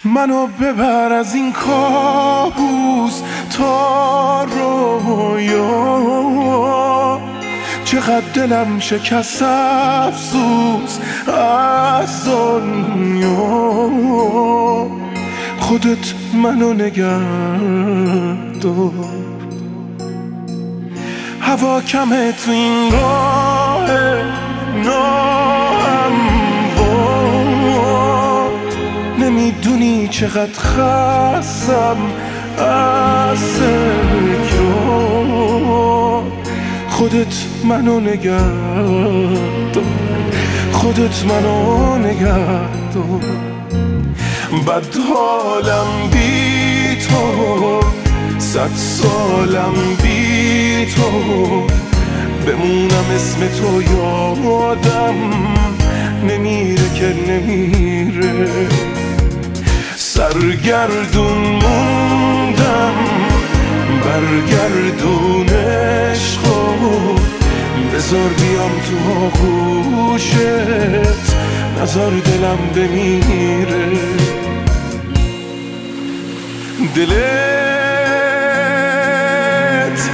منو ببر از این کابوس تا رویا، چقدر دلم شکست افسوس از دنیا. خودت منو نگه دار، هوا کمه تو این راه ناهموار. نمیدونی چقدر خستم از تکرار. خودت منو نگه دار، خودت منو نگه دار. بد حالم بی تو، 100 سالم بی تو، بمونم اسم تو یادم نمیره که نمیره. سرگردون موندم، برگردون عشقو، بذار بیام تو آغوشت، نذار دلم بمیره. دلت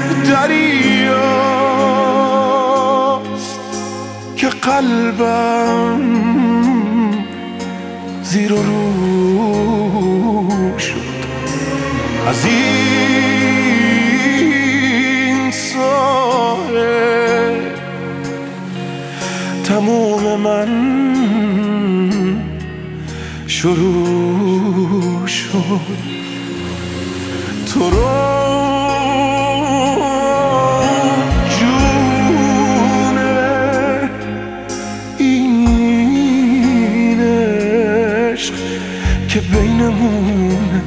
دریاست که قلبم زیر و رو شد. از این ساحل تموم من شروع شد. تو رو جونه این عشق که بینمونه،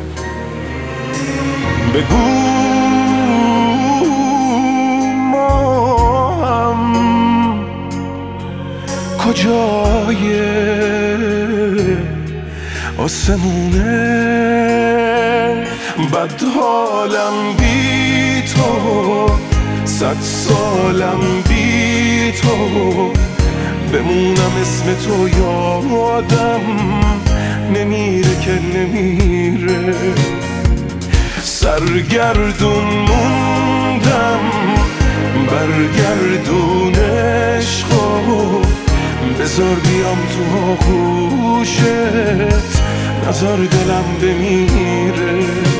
بگو ما هم کجای آسمونه. بد حالم بی تو، 100 سالم بی تو، بمونم اسم تو یادم نمیره که نمیره. سرگردون موندم، برگردون عشقو، بذار بیام تو آغوشت، نذار دلم بمیره.